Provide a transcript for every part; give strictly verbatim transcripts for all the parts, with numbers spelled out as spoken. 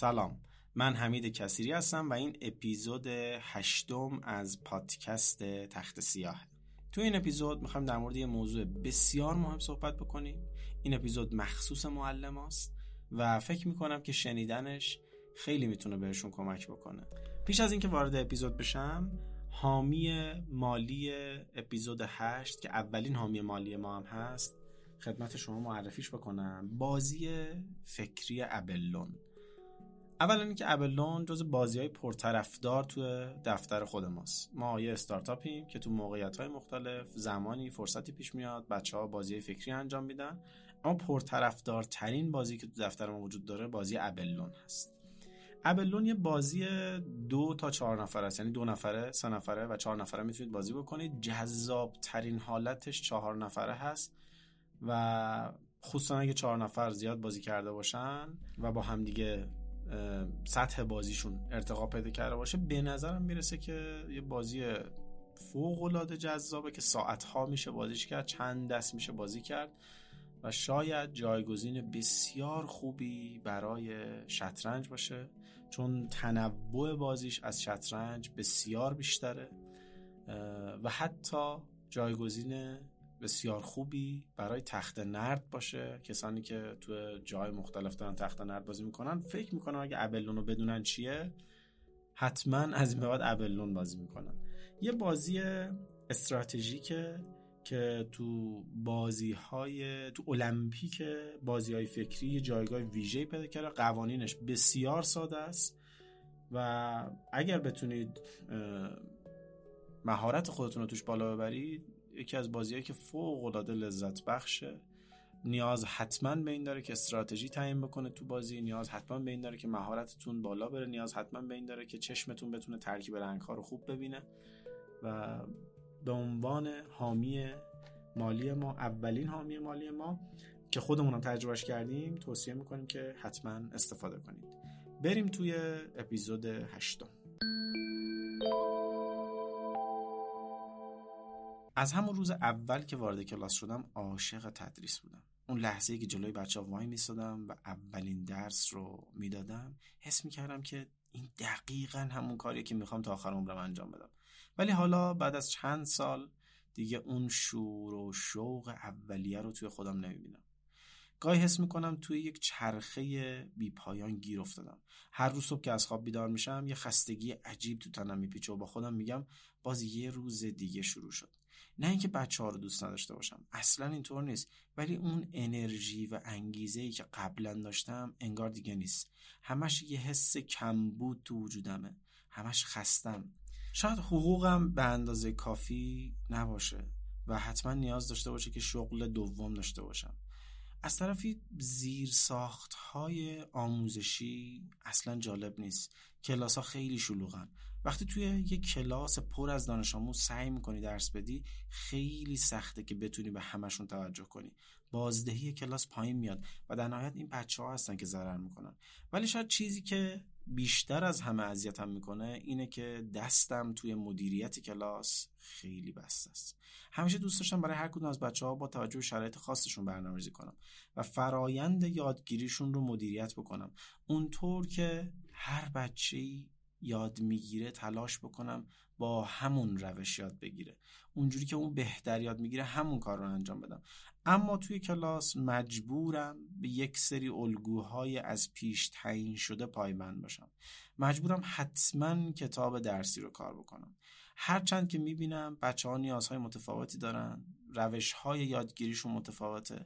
سلام، من حمید کثیری هستم و این اپیزود هشتم از پادکست تخت سیاه. تو این اپیزود میخوایم در مورد یه موضوع بسیار مهم صحبت بکنیم. این اپیزود مخصوص معلم هاست و فکر میکنم که شنیدنش خیلی میتونه بهشون کمک بکنه. پیش از اینکه وارد اپیزود بشم، حامی مالی اپیزود هشت که اولین حامی مالی ما هم هست خدمت شما معرفیش بکنم. بازی فکری ابلون. اولا اینکه ابلون جز بازی‌های پرطرفدار تو دفتر خود ماست. ما یه استارتاپیم که تو موقعیت‌های مختلف زمانی فرصتی پیش میاد بچه‌ها بازی‌های فکری انجام میدن، اما پرطرفدارترین بازی که تو دفتر ما وجود داره بازی ابلون هست. ابلون یه بازی دو تا چهار نفره است، یعنی دو نفره، سه نفره و چهار نفره میتونید بازی بکنید. جذاب ترین حالتش چهار نفره هست و خصوصا اگه چهار نفر زیاد بازی کرده باشن و با هم دیگه سطح بازیشون ارتقا پیدا کرده باشه، به نظرم میرسه که یه بازی فوق‌العاده جذابه که ساعت‌ها میشه بازیش کرد، چند دست میشه بازی کرد و شاید جایگزین بسیار خوبی برای شطرنج باشه، چون تنوع بازیش از شطرنج بسیار بیشتره و حتی جایگزین بسیار خوبی برای تخت نرد باشه. کسانی که تو جای مختلف دارن تخت نرد بازی میکنن فکر میکنن اگه ابلون رو بدونن چیه حتما از این به بعد ابلون بازی میکنن. یه بازی استراتژیکه که تو بازی‌های تو المپیک بازی‌های فکری جایگاه ویژه‌ای پیدا کرده. قوانینش بسیار ساده است و اگر بتونید مهارت خودتون رو توش بالا ببرید، یکی از بازی‌هایی که فوق‌العاده لذت بخشه. نیاز حتما به این داره که استراتژی تعیین بکنه تو بازی، نیاز حتما به این داره که مهارتتون بالا بره، نیاز حتما به این داره که چشمتون بتونه ترکیب رنگ‌ها رو خوب ببینه. و به عنوان حامی مالی ما، اولین حامی مالی ما که خودمون هم تجربهش کردیم، توصیه میکنیم که حتما استفاده کنید. بریم توی اپیزود هشتم. از همون روز اول که وارد کلاس شدم عاشق تدریس بودم. اون لحظه‌ای که جلوی بچه‌ها وای میسادم و اولین درس رو میدادم، حس میکردم که این دقیقاً همون کاریه که میخوام تا آخر عمرم انجام بدم. ولی حالا بعد از چند سال دیگه اون شور و شوق اولیه رو توی خودم نمیبینم. گاهی حس میکنم توی یک چرخه بی پایان گیر افتادم. هر روز صبح که از خواب بیدار میشم یه خستگی عجیب تو تنم میپیچه و با خودم میگم باز یه روز دیگه شروع شد. نه اینکه بچه‌ها رو دوست نداشته باشم، اصلا اینطور نیست، ولی اون انرژی و انگیزه‌ای که قبلا داشتم انگار دیگه نیست. همش یه حس کمبود تو وجودمه، همش خستم. شاید حقوقم به اندازه کافی نباشه و حتما نیاز داشته باشه که شغل دوم داشته باشم. از طرفی زیرساخت‌های آموزشی اصلا جالب نیست. کلاس‌ها خیلی شلوغن. وقتی توی یک کلاس پر از دانش آموز سعی می‌کنی درس بدی، خیلی سخته که بتونی به همشون توجه کنی. بازدهی کلاس پایین میاد و در نهایت این بچه‌ها هستن که ضرر می‌کنن. ولی شاید چیزی که بیشتر از همه اذیتم میکنه اینه که دستم توی مدیریت کلاس خیلی بسته است. همیشه دوست داشتم برای هر کدوم از بچه‌ها با توجه به شرایط خاصشون برنامه‌ریزی کنم و فرایند یادگیریشون رو مدیریت بکنم، اونطور که هر بچه‌ای یاد میگیره تلاش بکنم با همون روش یاد بگیره، اونجوری که اون بهتر یاد میگیره همون کار رو انجام بدم. اما توی کلاس مجبورم به یک سری الگوهای از پیش تعیین شده پایبند باشم. مجبورم حتما کتاب درسی رو کار بکنم، هرچند که میبینم بچه‌ها نیازهای متفاوتی دارن، روش‌های یادگیریشون متفاوته،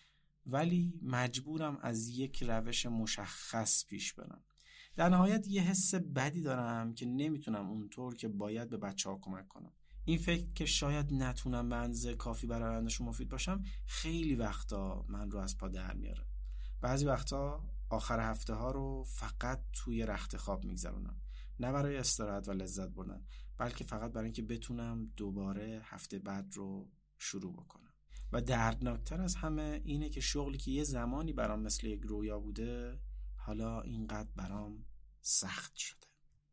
ولی مجبورم از یک روش مشخص پیش برم. در نهایت یه حس بدی دارم که نمیتونم اونطور که باید به بچه‌ها کمک کنم. این فکر که شاید نتونم به اندازه کافی برای آینده‌شون مفید باشم خیلی وقتا من رو از پا در میاره. بعضی وقتا آخر هفته ها رو فقط توی رخت خواب میگذرونم، نه برای استراحت و لذت بردن، بلکه فقط برای اینکه بتونم دوباره هفته بعد رو شروع بکنم. و دردناکتر از همه اینه که شغلی که یه زمانی برام مثل یک رویا بوده حالا اینقدر برام سخت شده.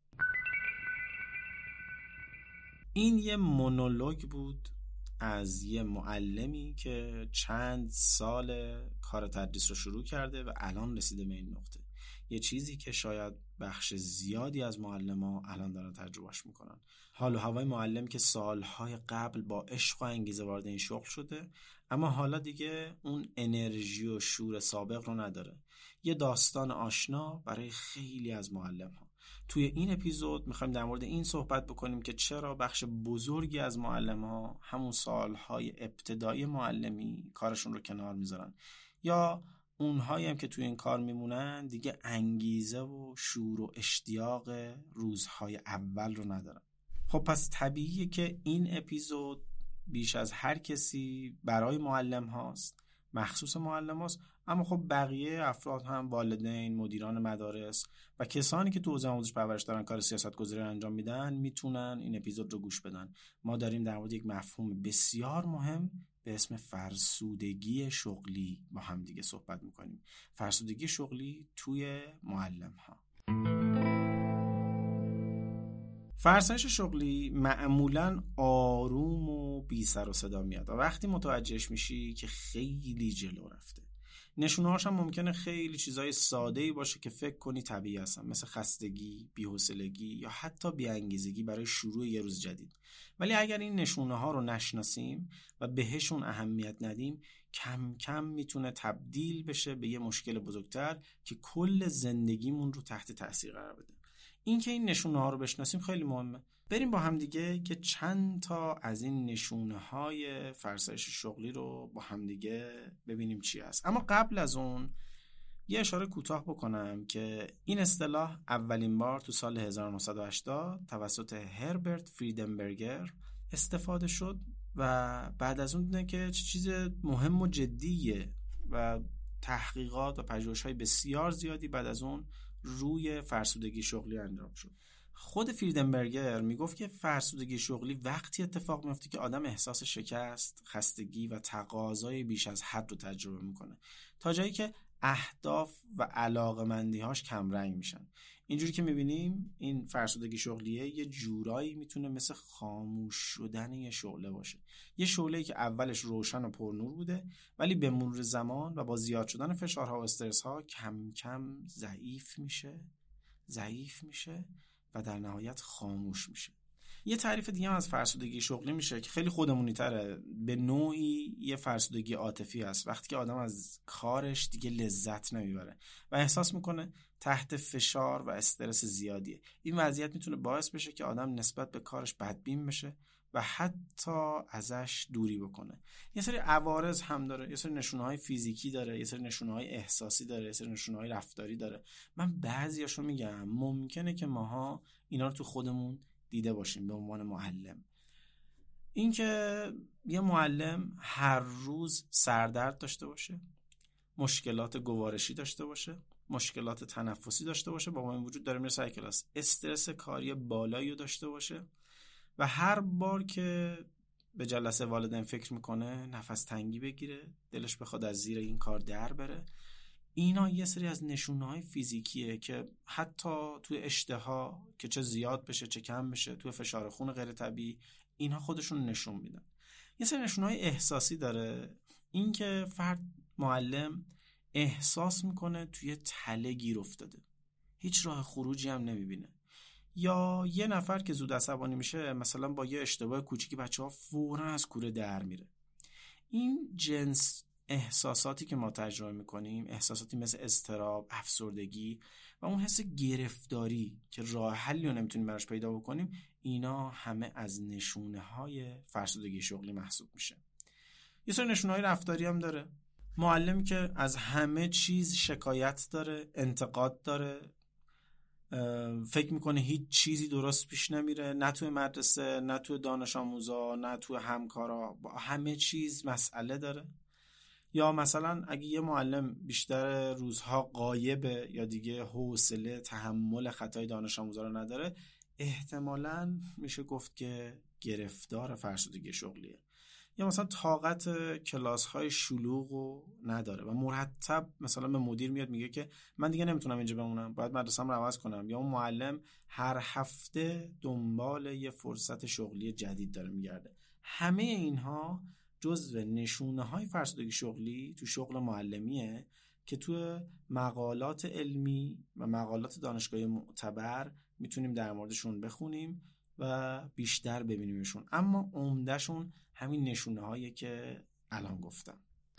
این یه مونولوگ بود از یه معلمی که چند سال کار تدریس رو شروع کرده و الان رسیده به این نقطه. یه چیزی که شاید بخش زیادی از معلم‌ها الان دارن تجربهش میکنن. حال و هوای معلم که سالهای قبل با عشق و انگیزه وارد این شغل شده، اما حالا دیگه اون انرژی و شور سابق رو نداره. یه داستان آشنا برای خیلی از معلم‌ها. توی این اپیزود میخوایم در مورد این صحبت بکنیم که چرا بخش بزرگی از معلم‌ها همون سالهای ابتدایی معلمی کارشون رو کنار میذارن، یا اونهایی هم که توی این کار میمونن دیگه انگیزه و شور و اشتیاق روزهای اول رو ندارن. خب پس طبیعیه که این اپیزود بیش از هر کسی برای معلم هاست، مخصوص معلم هاست، اما خب بقیه افراد هم، والدین، مدیران مدارس و کسانی که تو حوزه آموزش پرورش دارن کار سیاست گذاری انجام میدن میتونن این اپیزود رو گوش بدن. ما داریم در مورد یک مفهوم بسیار مهم به اسم فرسودگی شغلی با هم دیگه صحبت میکنیم. فرسودگی شغلی توی معلم ها. فرسایش شغلی معمولاً آروم و بی سر و صدا میاد و وقتی متوجهش میشی که خیلی جلو رفته. نشونه‌هاش هم ممکنه خیلی چیزای ساده‌ای باشه که فکر کنی طبیعی هستن، مثل خستگی، بی‌حوصلگی یا حتی بی‌انگیزگی برای شروع یه روز جدید. ولی اگر این نشونه‌ها رو نشناسیم و بهشون اهمیت ندیم، کم کم میتونه تبدیل بشه به یه مشکل بزرگتر که کل زندگیمون رو تحت تاثیر قرار بده. این که این نشونه ها رو بشناسیم خیلی مهمه. بریم با هم دیگه که چند تا از این نشونه های فرسایش شغلی رو با هم دیگه ببینیم چی هست. اما قبل از اون یه اشاره کوتاه بکنم که این اصطلاح اولین بار تو سال هزار و نهصد و هشتاد توسط هربرت فریدنبرگر استفاده شد و بعد از اون دیدن که چه چیز مهم و جدیه و تحقیقات و پژوهش‌های بسیار زیادی بعد از اون روی فرسودگی شغلی انجام شد. خود فریدنبرگر میگفت که فرسودگی شغلی وقتی اتفاق میفته که آدم احساس شکست، خستگی و تقاضای بیش از حد رو تجربه میکنه، تا جایی که اهداف و علاقه‌مندی‌هاش کم رنگ میشن. اینجوری که میبینیم این فرسودگی شغلیه یه جورایی میتونه مثل خاموش شدن یه شعله باشه. یه شعله‌ای که اولش روشن و پرنور بوده ولی به مرور زمان و با زیاد شدن فشارها و استرس‌ها کم کم ضعیف میشه، ضعیف میشه و در نهایت خاموش میشه. یه تعریف دیگه هم از فرسودگی شغلی میشه که خیلی خودمونی تره، به نوعی یه فرسودگی عاطفی است. وقتی که آدم از کارش دیگه لذت نمیبره و احساس میکنه تحت فشار و استرس زیادیه. این وضعیت میتونه باعث بشه که آدم نسبت به کارش بدبین بشه و حتی ازش دوری بکنه. یه سری عوارض هم داره، یه سری نشونه‌های فیزیکی داره، یه سری نشونه‌های احساسی داره، یه سری نشونه‌های رفتاری داره. من بعضیاشو میگم، ممکنه که ماها اینا رو تو خودمون دیده باشیم به عنوان معلم. این که یه معلم هر روز سردرد داشته باشه، مشکلات گوارشی داشته باشه، مشکلات تنفسی داشته باشه، با این وجود داره میره سر کلاس، استرس کاری بالایی رو داشته باشه و هر بار که به جلسه والدین فکر میکنه نفس تنگی بگیره، دلش بخواد از زیر این کار در بره. اینا یه سری از نشونه‌های فیزیکیه که حتی توی اشتها که چه زیاد بشه چه کم بشه، توی فشار خون غیر طبیعی، اینها خودشون نشون میدن. یه سری نشونه‌های احساسی داره، این که فرد معلم احساس میکنه توی تله گیر افتاده، هیچ راه خروجی هم نمیبینه. یا یه نفر که زود عصبانی میشه، مثلا با یه اشتباه کوچیکی بچه‌ها فوراً از کوره در میره. این جنس احساساتی که ما تجربه میکنیم، احساساتی مثل اضطراب، افسردگی و اون حس گرفتاری که راه حلی رو نمیتونیم براش پیدا بکنیم، اینا همه از نشونه‌های فرسودگی شغلی محسوب میشه. یه سری نشونه‌های رفتاری هم داره. معلمی که از همه چیز شکایت داره، انتقاد داره، فکر میکنه هیچ چیزی درست پیش نمیره، نه توی مدرسه، نه توی دانش آموزا، نه توی همکارا، با همه چیز مسئله داره. یا مثلا اگه یه معلم بیشتر روزها غایبه یا دیگه حوصله تحمل خطای دانش آموزا رو نداره، احتمالاً میشه گفت که گرفتار فرسودگی شغلیه. یا مثلا طاقت کلاس‌های شلوغو نداره و مرتب مثلا به مدیر میاد میگه که من دیگه نمیتونم اینجا بمونم، باید مدرسه‌ام رو عوض کنم. یا اون معلم هر هفته دنبال یه فرصت شغلی جدید داره میگرده. همه اینها جزو نشونه‌های فرسودگی شغلی تو شغل معلمیه که تو مقالات علمی و مقالات دانشگاهی معتبر میتونیم در موردشون بخونیم و بیشتر ببینیمشون، اما عمدهشون همین نشونه هایی که الان گفتم.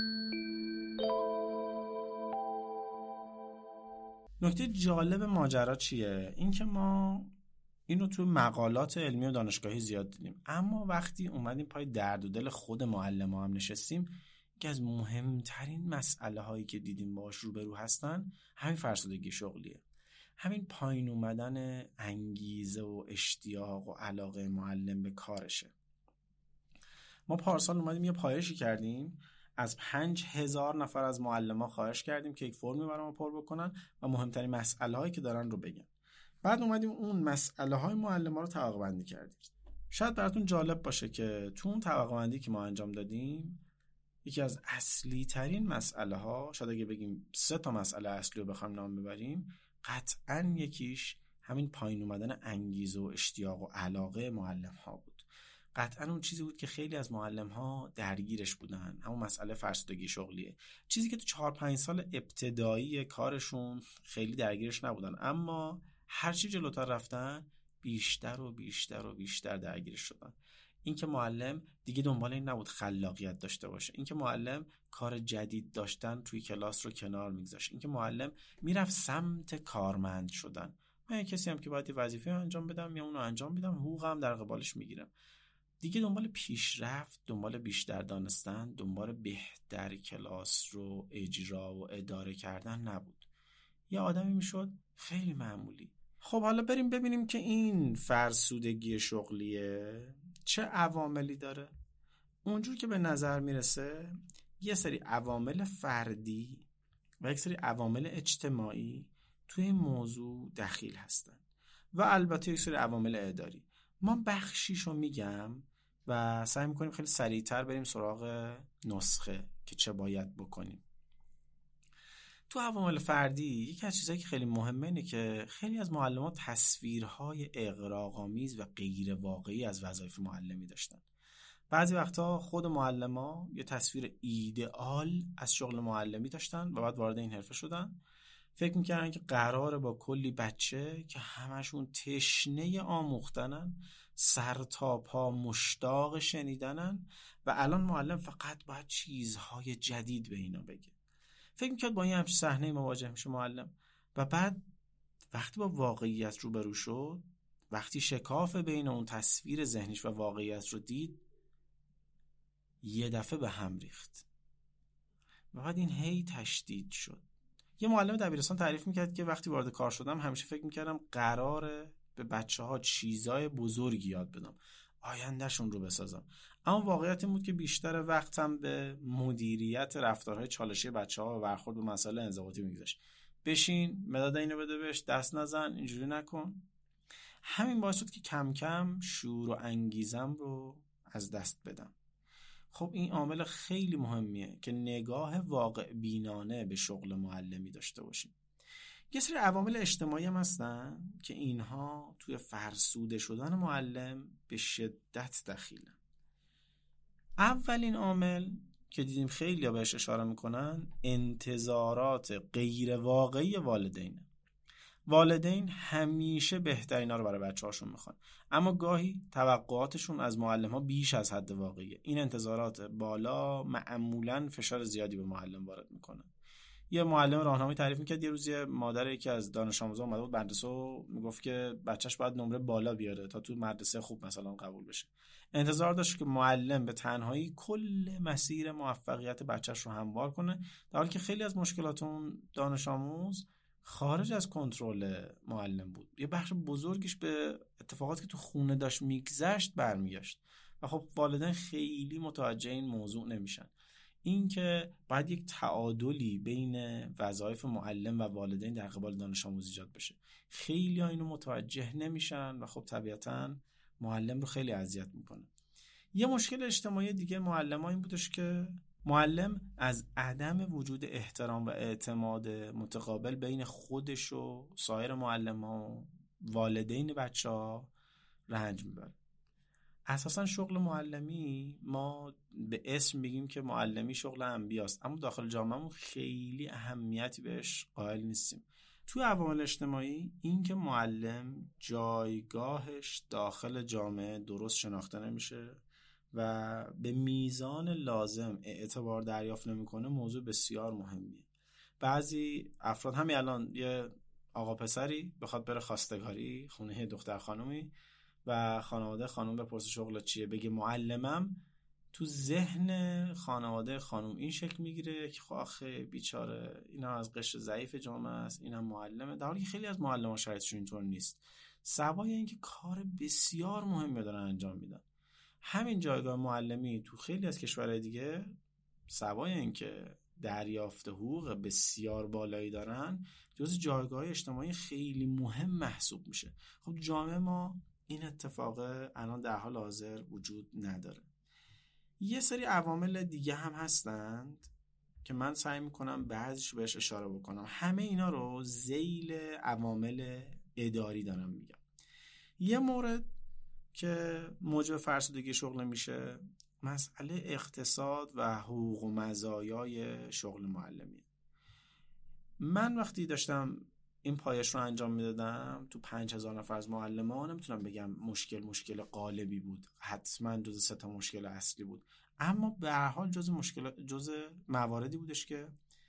نکته جالب ماجرا چیه؟ این که ما اینو تو مقالات علمی و دانشگاهی زیاد دیدیم، اما وقتی اومدیم پای درد و دل خود معلم‌ها هم نشستیم، یکی از مهمترین مسئله هایی که دیدیم باهاش روبرو هستن همین فرسودگی شغلیه، همین پایین اومدن انگیزه و اشتیاق و علاقه معلم به کارشه. ما پارسال اومدیم یه پایشی کردیم، از پنج هزار نفر از معلم‌ها خواهش کردیم که یک فرمی برام پر بکنن و مهمترین مسئله هایی که دارن رو بگن. بعد اومدیم اون مسئله های معلم‌ها رو طبقه بندی کردیم. شاید براتون جالب باشه که تو اون طبقه بندی که ما انجام دادیم، یکی از اصلی ترین مسئله ها، شاید اگه بگیم سه تا مسئله اصلی رو بخوایم نام ببریم، قطعاً یکیش همین پایین اومدن انگیزه و اشتیاق و علاقه معلم ها بود. قطعاً اون چیزی بود که خیلی از معلم ها درگیرش بودن، همون مسئله فرسودگی شغلیه، چیزی که تو چهار پنج سال ابتدایی کارشون خیلی درگیرش نبودن، اما هرچی جلوتر رفتن بیشتر و بیشتر و بیشتر درگیرش شدن. این که معلم دیگه دنبال این نبود خلاقیت داشته باشه، این که معلم کار جدید داشتن توی کلاس رو کنار میگذاشت، این که معلم میرفت سمت کارمند شدن. من یک کسی هم که باید وظیفه انجام بدم یا اونو انجام بدم، حقوقم در قبالش میگیرم. دیگه دنبال پیشرفت، دنبال بیشتر دانستن، دنبال بهتر کلاس رو اجرا و اداره کردن نبود. یه آدمی میشد خیلی معمولی. خب حالا بریم ببینیم که این فرسودگی شغلیه چه عواملی داره. اونجور که به نظر میرسه یه سری عوامل فردی و یک سری عوامل اجتماعی توی این موضوع دخیل هستن و البته یک سری عوامل اداری. ما بخشیشو میگم و سعی میکنیم خیلی سریعتر بریم سراغ نسخه که چه باید بکنیم. تو عوامل فردی یکی از چیزایی که خیلی مهمه اینه که خیلی از معلم‌ها تصویرهای اغراق‌آمیز و غیر واقعی از وظایف معلمی داشتن. بعضی وقتا خود معلم‌ها یه تصویر ایدئال از شغل معلمی داشتن و بعد وارد این حرفه شدن. فکر می‌کردن که قراره با کلی بچه که همشون تشنه آموختنن، سر تا پا مشتاق شنیدنن و الان معلم فقط باید چیزهای جدید به اینا بگه. فکر می‌کرد با این همچین صحنه مواجه میشه معلم و بعد وقتی با واقعیت روبرو شد، وقتی شکاف بین اون تصویر ذهنیش و واقعیت رو دید، یه دفعه به هم ریخت و بعد این هی تشدید شد. یه معلم دبیرستان تعریف میکرد که وقتی وارد کار شدم همیشه فکر میکردم قراره به بچه ها چیزای بزرگی یاد بدم، آیندهشون رو بسازم، اما واقعیت این بود که بیشتر وقتم به مدیریت رفتارهای چالشی بچه ها و برخورد به مسائل انضباطی میگذشت. بشین، مداد اینو بده بهش، دست نزن، اینجوری نکن. همین باعث شد که کم کم شور و انگیزم رو از دست بدم. خب این عامل خیلی مهمیه که نگاه واقع بینانه به شغل معلمی داشته باشیم. یه سری عوامل اجتماعی هم هستن که اینها توی فرسوده شدن معلم به شدت دخیلن. اولین عامل که دیدیم خیلی ها بهش اشاره میکنن انتظارات غیر واقعی والدینه. والدین همیشه بهترینا رو برای بچه هاشون میخوان، اما گاهی توقعاتشون از معلم ها بیش از حد واقعیه. این انتظارات بالا معمولاً فشار زیادی به معلم وارد میکنه. یه معلم راهنمایی تعریف میکرد یه روز مادر یکی از دانش آموزا اومده بود مدرسه و میگفت که بچهش باید نمره بالا بیاره تا تو مدرسه خوب مثلا قبول بشه. انتظار داشت که معلم به تنهایی کل مسیر موفقیت بچهش رو هموار کنه، در حالی که خیلی از مشکلات اون دانش آموز خارج از کنترل معلم بود. یه بخش بزرگش به اتفاقاتی که تو خونه داشت میگذشت برمیگشت و خب والدین خیلی متوجه این موضوع نمیشن. این که باید یک تعادلی بین وظایف معلم و والدین در قبال دانش آموز ایجاد بشه. خیلی ها اینو متوجه نمیشن و خب طبیعتاً معلم رو خیلی اذیت میکنه. یه مشکل اجتماعی دیگه معلم ها این بودش که معلم از عدم وجود احترام و اعتماد متقابل بین خودش و سایر معلم ها و والدین بچه ها رنج میبره. اساسا شغل معلمی ما به اسم میگیم که معلمی شغل انبیاست، اما داخل جامعهمون خیلی اهمیتی بهش قائل نیستیم. توی عوامل اجتماعی این که معلم جایگاهش داخل جامعه درست شناخته نمیشه و به میزان لازم اعتبار دریافت نمیکنه موضوع بسیار مهمیه. بعضی افراد همین الان یه آقا پسری بخواد بره خواستگاری خونه دختر خانومی و خانواده خانم بپرسه شغل چیه، بگه معلمم، تو ذهن خانواده خانم این شکل میگیره که خب آخه بیچاره اینا از قشر ضعیف جامعه است، اینم معلمه، در حالی که خیلی از معلمان شرایطشون اینطور نیست. سوای اینکه کار بسیار مهمی دارن انجام میدن. همین جایگاه معلمی تو خیلی از کشورهای دیگه سوای اینکه دریافت حقوق بسیار بالایی دارن، جز جایگاه اجتماعی خیلی مهم محسوب میشه. خب جامعه ما این اتفاق الان در حال حاضر وجود نداره. یه سری عوامل دیگه هم هستند که من سعی میکنم بعضیش بهش اشاره بکنم. همه اینا رو ذیل عوامل اداری دارم میگم. یه مورد که موجب فرسودگی شغل میشه مسئله اقتصاد و حقوق و مزایای شغل معلمی. من وقتی داشتم این پایش رو انجام میدادم تو پنج هزار نفر از معلمان، نمیتونم بگم مشکل مشکل غالبی بود، حتما جز سه تا مشکل اصلی بود، اما به هر حال جز مشکل جز مواردی بودش که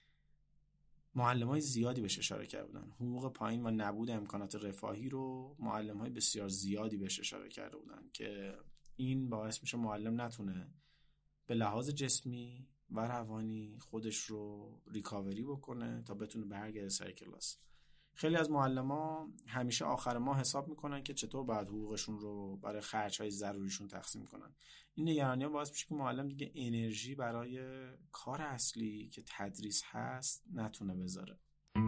معلمای زیادی بهش اشاره کرده بودن. حقوق پایین و نبود امکانات رفاهی رو معلمای بسیار زیادی بهش اشاره کرده بودن که این باعث میشه معلم نتونه به لحاظ جسمی و روانی خودش رو ریکاوری بکنه تا بتونه برگرده سر کلاس. خیلی از معلما همیشه آخر ماه حساب میکنن که چطور باید حقوقشون رو برای خرج‌های ضروریشون تقسیم کنن. این نگرانی‌ها باعث میشه که معلم دیگه انرژی برای کار اصلی که تدریس هست نتونه بذاره.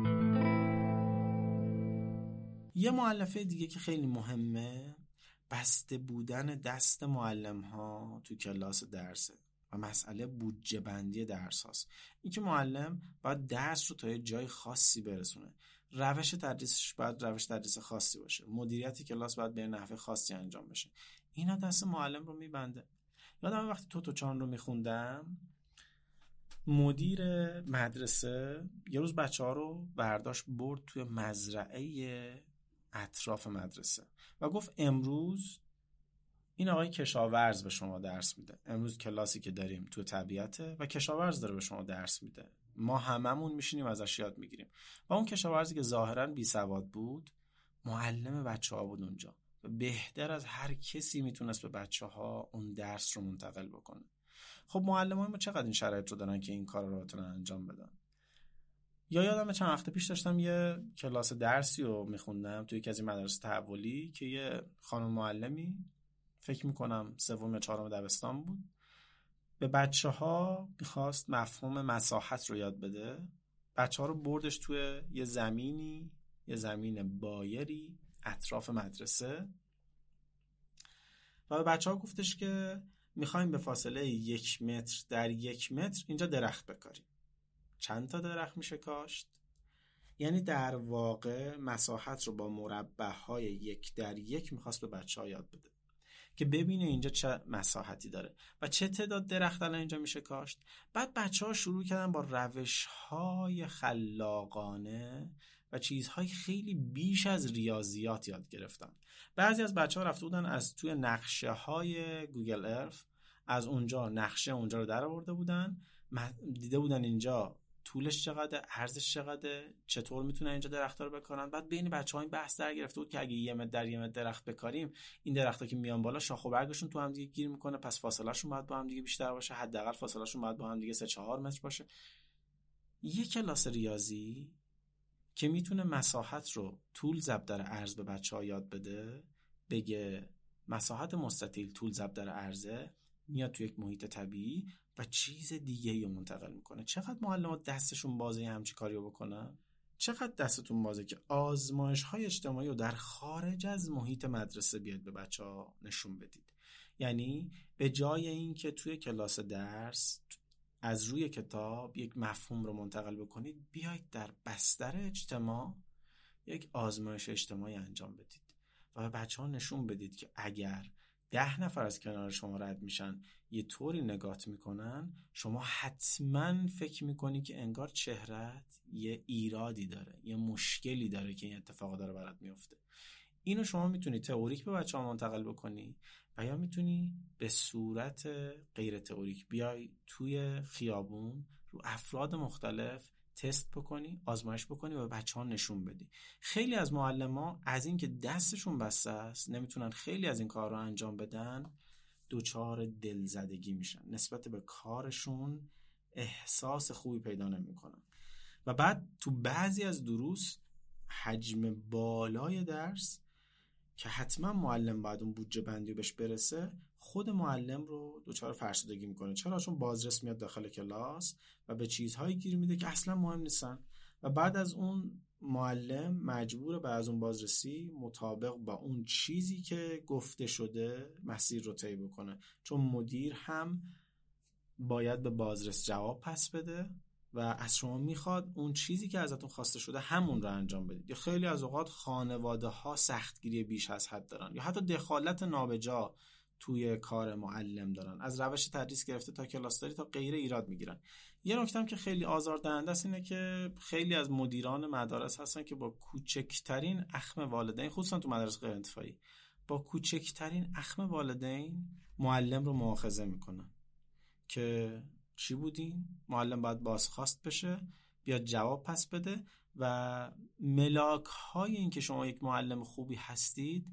یه مؤلفه دیگه که خیلی مهمه بسته بودن دست معلم‌ها تو کلاس درسه و مسئله بودجه بندی درس هاست. این که معلم باید درس رو تا یه جای خاصی برسونه، روش تدریسش باید روش تدریس خاصی باشه، مدیریت کلاس باید به نحو خاصی انجام بشه. اینا دست معلم رو میبنده. یادم وقتی تو تو چان رو میخوندم، مدیر مدرسه یه روز بچه ها رو برداشت برد توی مزرعه اطراف مدرسه و گفت امروز این آقای کشاورز به شما درس میده. امروز کلاسی که داریم تو طبیعته و کشاورز داره به شما درس میده. ما هممون میشینیم ازش یاد میگیریم. و اون کشاورزی که ظاهراً بی سواد بود، معلم بچه‌ها بود اونجا. و بهتر از هر کسی میتونست به بچه‌ها اون درس رو منتقل بکنه. خب معلمای ما چقدر این شرایط رو دارن که این کار رو بتونن انجام بدن. یا یادم چند وقت پیش داشتم یه کلاس درسی رو میخوندم توی یکی از این مدارس تحولی که یه خانم معلمی، فکر میکنم سوم یا چهارم دبستان بود، به بچه ها میخواست مفهوم مساحت رو یاد بده. بچه ها رو بردش توی یه زمینی، یه زمین بایری اطراف مدرسه و به بچه ها گفتش که میخوایم به فاصله یک متر در یک متر اینجا درخت بکاریم. چند تا درخت میشه کاشت؟ یعنی در واقع مساحت رو با مربع‌های یک در یک میخواست به بچه ها یاد بده که ببینه اینجا چه مساحتی داره و چه تعداد درخت الان اینجا میشه کاشت. بعد بچه ها شروع کردن با روش های خلاقانه و چیزهای خیلی بیش از ریاضیات یاد گرفتن. بعضی از بچه ها رفته بودن از توی نقشه های گوگل ارث، از اونجا نقشه اونجا رو در آورده بودن، دیده بودن اینجا طولش چقدر، عرضش چقدر، چطور میتونن اینجا درخت‌ها رو بکارن. بعد بین بچه‌ها این بحث در گرفته بود که اگه یه متر در یه متر درخت بکاریم، این درخت‌ها که میان بالا شاخ و برگشون تو هم دیگه گیر میکنه، پس فاصله‌شون باید با هم دیگه بیشتر باشه، حداقل فاصله‌شون باید با هم دیگه سه چهار متر باشه. یه کلاس ریاضی که میتونه مساحت رو طول ضرب در عرض به بچه‌ها یاد بده، بگه مساحت مستطیل طول ضرب در عرضه، میاد تو یک محیط طبیعی و چیز دیگه‌ای رو منتقل میکنه. چقدر معلمات دستشون بازه همچی کاریو بکنن؟ چقدر دستتون بازه که آزمایش‌های اجتماعی رو در خارج از محیط مدرسه بیاد به بچه‌ها نشون بدید. یعنی به جای این که توی کلاس درس از روی کتاب یک مفهوم رو منتقل بکنید، بیایید در بستر اجتماع یک آزمایش اجتماعی انجام بدید و به بچه‌ها نشون بدید که اگر ده نفر از کنار شما رد میشن یه طوری نگات میکنن، شما حتما فکر میکنی که انگار چهرت یه ایرادی داره، یه مشکلی داره که این اتفاق داره برات میفته. اینو شما میتونی تئوریک به بچه‌ها منتقل بکنی و یا میتونی به صورت غیر تئوریک بیای توی خیابون رو افراد مختلف تست بکنی، آزمایش بکنی و به بچه‌ها نشون بدی. خیلی از معلم‌ها از این که دستشون بسته است نمیتونن خیلی از این کار رو انجام بدن، دوچار دلزدگی میشن، نسبت به کارشون احساس خوبی پیدا نمیکنن و بعد تو بعضی از دروس حجم بالای درس که حتما معلم باید اون بودجه بندی بهش برسه، خود معلم رو دوچار فرسودگی میکنه. چرا؟ چون بازرس میاد داخل کلاس و به چیزهایی گیر میده که اصلا مهم نیستن و بعد از اون معلم مجبوره بعد از اون بازرسی مطابق با اون چیزی که گفته شده مسیر رو طی بکنه، چون مدیر هم باید به بازرس جواب پس بده و از شما میخواد اون چیزی که ازتون خواسته شده همون رو انجام بدید. یا خیلی از اوقات خانواده ها سختگیری بیش از حد دارن یا حتی دخالت نابجا توی کار معلم دارن، از روش تدریس گرفته تا کلاسداری تا غیره ایراد میگیرن. یه نکته هم که خیلی آزاردهنده است اینه که خیلی از مدیران مدارس هستن که با کوچکترین اخم والدین، خصوصا تو مدارس غیر انتفاعی، با کوچکترین اخم والدین معلم رو مؤاخذه میکنن که چی بودین؟ معلم باید بازخواست بشه، بیاد جواب پس بده و ملاک های این که شما یک معلم خوبی هستید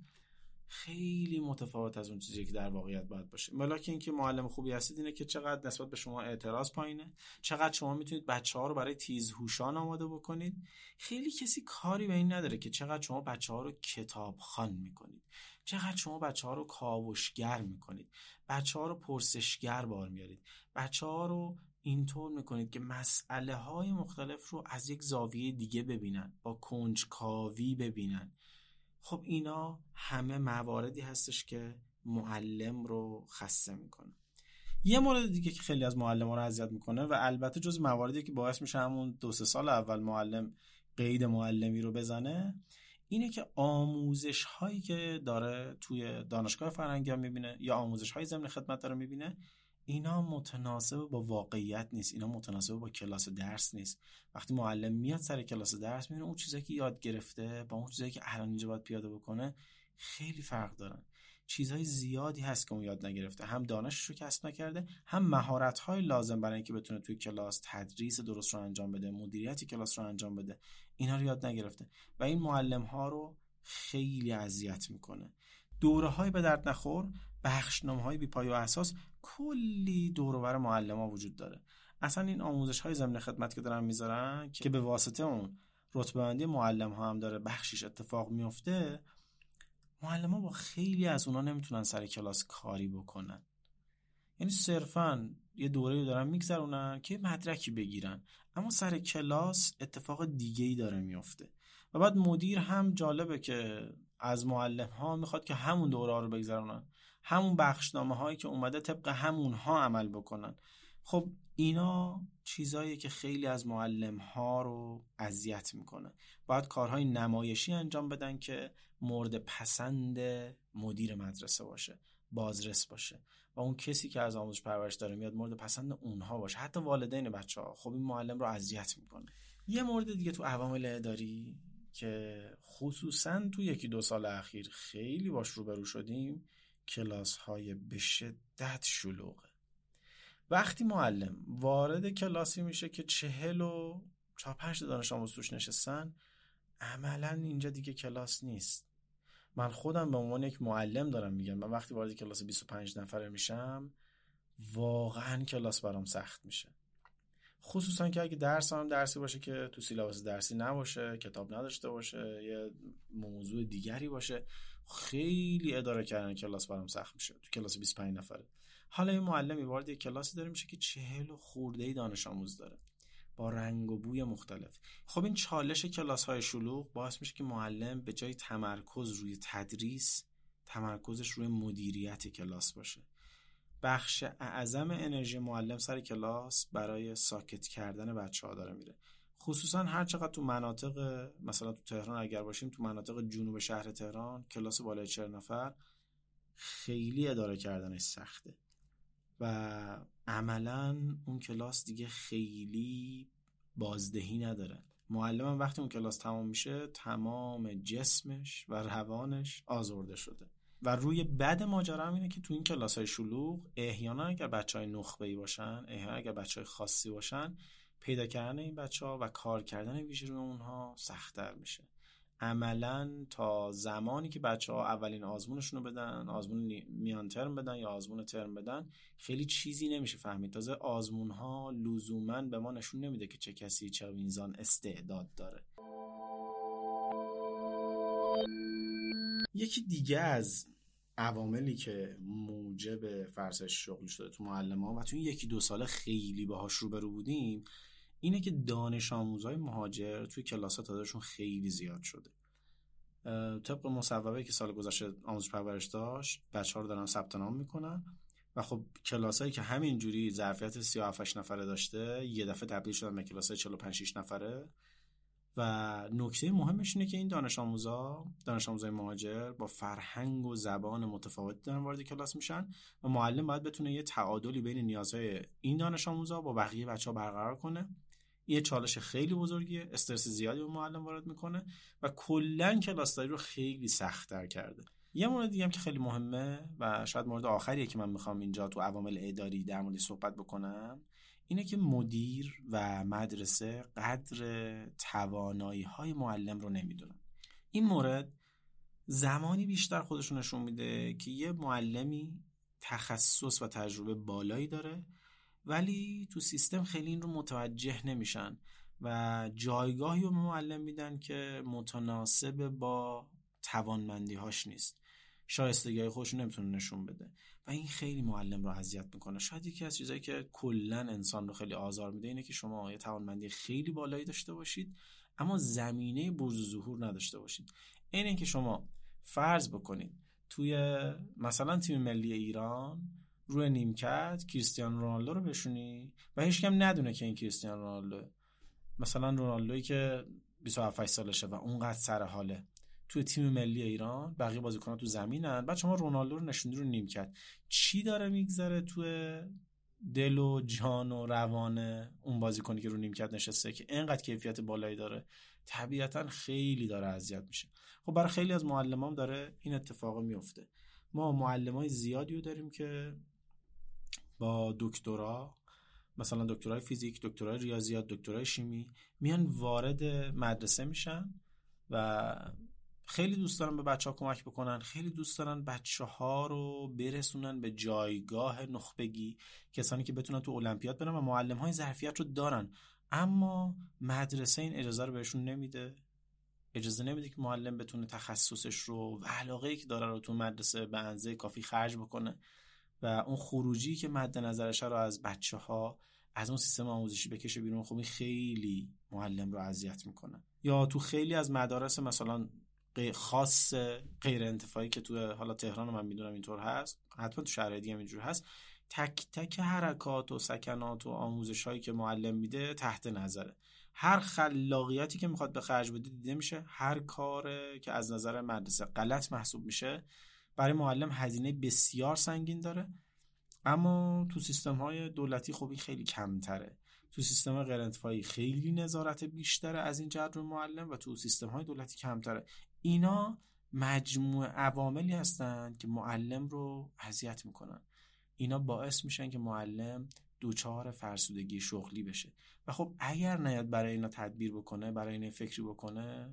خیلی متفاوت از اون چیزی که در واقعیت باید باشه. ملاک این که معلم خوبی هستید اینه که چقدر نسبت به شما اعتراض پایینه، چقدر شما میتونید بچه‌ها رو برای تیزهوشان آماده بکنید. خیلی کسی کاری به این نداره که چقدر شما بچه‌ها رو کتابخوان میکنید، چقدر شما بچه‌ها رو کاوشگر میکنید، بچه‌ها رو پرسشگر بار میارید، بچه‌ها رو اینطور میکنید که مسئله های مختلف رو از یک زاویه دیگه ببینن، با کنجکاوی ببینن. خب اینا همه مواردی هستش که معلم رو خسته میکنه. یه مورد دیگه که خیلی از معلم‌ها رو اذیت میکنه و البته جز مواردی که باعث میشه همون دو سه سال اول معلم قید معلمی رو بزنه، اینه که آموزش هایی که داره توی دانشگاه فرهنگی هم میبینه یا آموزش های ضمن خدمت داره میبینه، اینا متناسب با واقعیت نیست، اینا متناسب با کلاس درس نیست. وقتی معلم میاد سر کلاس درس میبینه اون چیزایی که یاد گرفته با اون چیزایی که الان اینجا باید پیاده بکنه خیلی فرق دارن. چیزهای زیادی هست که اون یاد نگرفته، هم دانشش رو کسب نکرده، هم مهارت‌های لازم برای اینکه بتونه توی کلاس تدریس درست رو انجام بده، مدیریت کلاس رو انجام بده، اینا رو یاد نگرفته و این معلم‌ها رو خیلی اذیت میکنه. دوره‌های به درد نخور، بخشنامه‌های بی‌پایه و اساس، کلی دور و بر معلم‌ها وجود داره. اصلا این آموزش‌های ضمن خدمت که دارن میذارن که به واسطه اون رتبه بندی معلم‌ها هم داره بخشیش اتفاق میفته، معلم‌ها با خیلی از اونا نمیتونن سر کلاس کاری بکنن. یعنی صرفاً یه دوره‌ای دارن میگذرونن که مدرکی بگیرن، اما سر کلاس اتفاق دیگه‌ای داره میفته. و بعد مدیر هم جالبه که از معلم‌ها میخواد که همون دوره‌ها رو بگذرونن، همون بخشنامه‌هایی که اومده طبق همونها عمل بکنن. خب اینا چیزاییه که خیلی از معلم‌ها رو اذیت میکنه. باید کارهای نمایشی انجام بدن که مورد پسند مدیر مدرسه باشه، بازرس باشه و اون کسی که از آموزش پرورش داره میاد مورد پسند اونها باشه، حتی والدین بچه‌ها. خب این معلم رو اذیت میکنه. یه مورد دیگه تو عوامل اداری که خصوصا تو یکی دو سال اخیر خیلی باش روبرو شدیم، کلاس‌های به شدت شلوغه. وقتی معلم وارد کلاسی میشه که چهل و چهار پنج دانش آموز توش نشستن، عملا اینجا دیگه کلاس نیست. من خودم به عنوان یک معلم دارم میگم، من وقتی وارد کلاس بیست و پنج نفره میشم واقعا کلاس برام سخت میشه، خصوصا که اگه درس هم درسی باشه که تو سیلابوس درسی نباشه، کتاب نداشته باشه، یه موضوع دیگری باشه، خیلی اداره کردن کلاس برام سخت میشه تو کلاس بیست و پنج نفره. حالا این معلمی وارد یک کلاسی داره میشه که چهل و خورده‌ای دانش آموز داره با رنگ و بوی مختلف. خب این چالش کلاس‌های شلوغ باعث میشه که معلم به جای تمرکز روی تدریس، تمرکزش روی مدیریت کلاس باشه. بخش اعظم انرژی معلم سر کلاس برای ساکت کردن بچه‌ها داره میره. خصوصا هر چقدر تو مناطق، مثلا تو تهران اگر باشیم، تو مناطق جنوب شهر تهران کلاس بالای چهل نفر خیلی اداره کردنش سخته و عملاً اون کلاس دیگه خیلی بازدهی نداره. معلمم وقتی اون کلاس تمام میشه تمام جسمش و روانش آزرده شده و روی بد ماجرا اینه که تو این کلاس‌های شلوغ احیانا اگر بچه‌های نخبه‌ای باشن، احیانا اگر بچه‌های خاصی باشن، پیدا کردن این بچه‌ها و کار کردن ویژه روی اونها سخت‌تر میشه. عملاً تا زمانی که بچه‌ها اولین آزمونشون رو بدن، آزمون میان ترم بدن یا آزمون ترم بدن، خیلی چیزی نمیشه فهمید. تازه آزمون‌ها لزوماً به ما نشون نمیده که چه کسی چه میزان استعداد داره. یکی دیگه از عواملی که موجب فرسایش شغلی شده تو معلم‌ها و تو این یکی دو سال خیلی باهاش روبرو بودیم اینه که دانش آموزای مهاجر توی کلاس‌ها تعدادشون خیلی زیاد شده. طبق مصوبه‌ای که سال گذشته آموزش پرورش داشت، بچه‌ها رو دارن ثبت نام میکنن و خب کلاسایی که همینجوری ظرفیت سی و هفت نفره داشته یه دفعه تبدیل شدن به کلاسای چهل و پنج شش نفره و نکته مهمش اینه که این دانش آموزا دانش آموزای مهاجر با فرهنگ و زبان متفاوت دارن وارد کلاس میشن و معلم باید بتونه یه تعادلی بین نیازهای این دانش آموزا با بقیه بچه‌ها برقرار کنه. یه چالش خیلی بزرگیه، استرس زیادی به معلم وارد میکنه و کلا کلاسداری رو خیلی سخت‌تر کرده. یه مورد دیگه هم که خیلی مهمه و شاید مورد آخریه که من میخوام اینجا تو عوامل اداری در موردش صحبت بکنم اینه که مدیر و مدرسه قدر توانایی‌های معلم رو نمیدونن. این مورد زمانی بیشتر خودشون نشون میده که یه معلمی تخصص و تجربه بالایی داره ولی تو سیستم خیلی این رو متوجه نمیشن و جایگاهی رو معلم میدن که متناسب با توانمندی‌هاش نیست. شایستگی خودش رو نمیتونه نشون بده و این خیلی معلم رو اذیت میکنه. شاید یکی از چیزایی که کلا انسان رو خیلی آزار میده اینه که شما یه توانمندی خیلی بالایی داشته باشید اما زمینه بروز ظهور نداشته باشید. اینه که شما فرض بکنید توی مثلا تیم ملی ایران روی نیمکت کریستیانو رونالدو رو بشونی و هیچ کم ندونه که این کریستیانو رونالدو، مثلا رونالدویی که بیست و هفت سالشه و اونقدر سر حاله، توی تیم ملی ایران بقیه بازیکن‌ها تو زمینن، بعد شما رونالدو رو نشوندی رو نیمکت، چی داره میگذره توی دل و جان و روان اون بازیکنی که رو نیمکت نشسته که اینقدر کیفیت بالایی داره؟ طبیعتاً خیلی داره اذیت میشه. خب برای خیلی از معلمان داره این اتفاق میفته. ما معلمای زیادی رو داریم که با دکترا، مثلا دکترای فیزیک، دکترای ریاضیات، دکترای شیمی، میان وارد مدرسه میشن و خیلی دوست دارن به بچه‌ها کمک بکنن، خیلی دوست دارن بچه‌ها رو برسونن به جایگاه نخبگی، کسانی که بتونن تو المپیاد برن و معلم‌های ظرفیت رو دارن، اما مدرسه این اجازه رو بهشون نمیده. اجازه نمیده که معلم بتونه تخصصش رو و علاقه‌ای که داره رو تو مدرسه به اندازه کافی خرج بکنه و اون خروجی که مد نظرشه رو از بچه‌ها از اون سیستم آموزشی بکشه بیرون. خب این خیلی معلم رو اذیت میکنه. یا تو خیلی از مدارس مثلا خاص غیر انتفاعی که تو حالا تهران من میدونم اینطور هست، حتما تو شهرهای دیگه هم اینجور هست، تک تک حرکات و سکنات و آموزش‌هایی که معلم میده تحت نظره. هر خلاقیتی که میخواد به خرج بده دیده میشه. هر کاره که از نظر مدرسه غلط محسوب میشه برای معلم هزینه بسیار سنگین داره، اما تو سیستم‌های دولتی خب این خیلی کمتره. تو سیستم غیر انتفاعی خیلی نظارت بیشتره از این جهت رو معلم و تو سیستم‌های دولتی کمتره. اینا مجموعه عواملی هستن که معلم رو اذیت میکنن. اینا باعث میشن که معلم دوچار فرسودگی شغلی بشه و خب اگر نیاد برای اینا تدبیر بکنه، برای اینا فکری بکنه،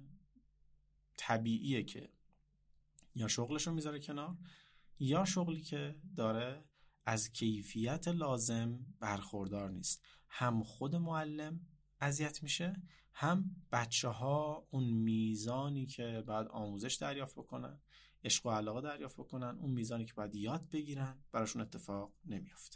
طبیعیه که یا شغلش رو میذاره کنار یا شغلی که داره از کیفیت لازم برخوردار نیست. هم خود معلم اذیت میشه، هم بچه ها اون میزانی که باید آموزش دریافت بکنن، عشق و علاقه دریافت بکنن، اون میزانی که باید یاد بگیرن براشون اتفاق نمیافته.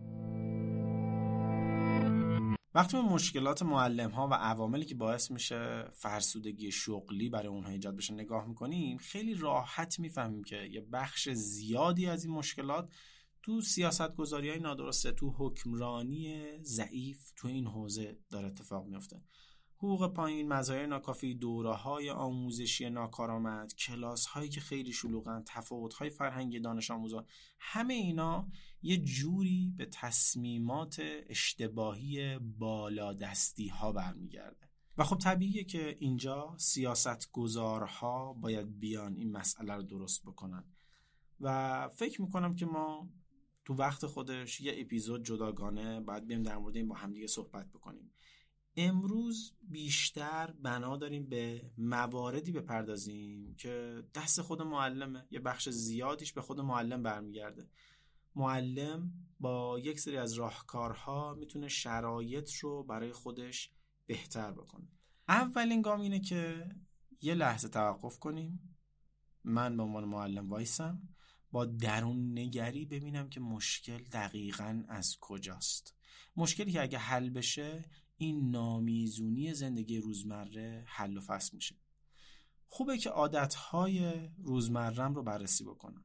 وقتی به مشکلات معلم ها و عواملی که باعث میشه فرسودگی شغلی برای اونها ایجاد بشه نگاه میکنیم، خیلی راحت میفهمیم که یه بخش زیادی از این مشکلات تو سیاستگذاری‌های نادرسته، تو حکمرانی ضعیف تو این حوزه داره اتفاق میفته. حقوق پایین، مزایای ناکافی، دوره‌های آموزشی ناکارآمد، کلاس‌هایی که خیلی شلوغن، تفاوت‌های فرهنگی دانش آموزا، همه اینا یه جوری به تصمیمات اشتباهی بالادستی‌ها برمیگرده. و خب طبیعیه که اینجا سیاستگزارها باید بیان این مسئله رو درست بکنن و فکر میکنم که ما تو وقت خودش یه اپیزود جداگانه باید بیم در مورد این با همدیگه صحبت بکنیم. امروز بیشتر بنا داریم به مواردی بپردازیم که دست خود معلمه، یه بخش زیادیش به خود معلم برمیگرده. معلم با یک سری از راهکارها میتونه شرایط رو برای خودش بهتر بکنه. اولین گام اینه که یه لحظه توقف کنیم، من به عنوان معلم وایسم، با درون نگری ببینم که مشکل دقیقاً از کجاست. مشکلی که اگه حل بشه این نامیزونی زندگی روزمره حل و فصل میشه. خوبه که عادتهای روزمرم رو بررسی بکنم،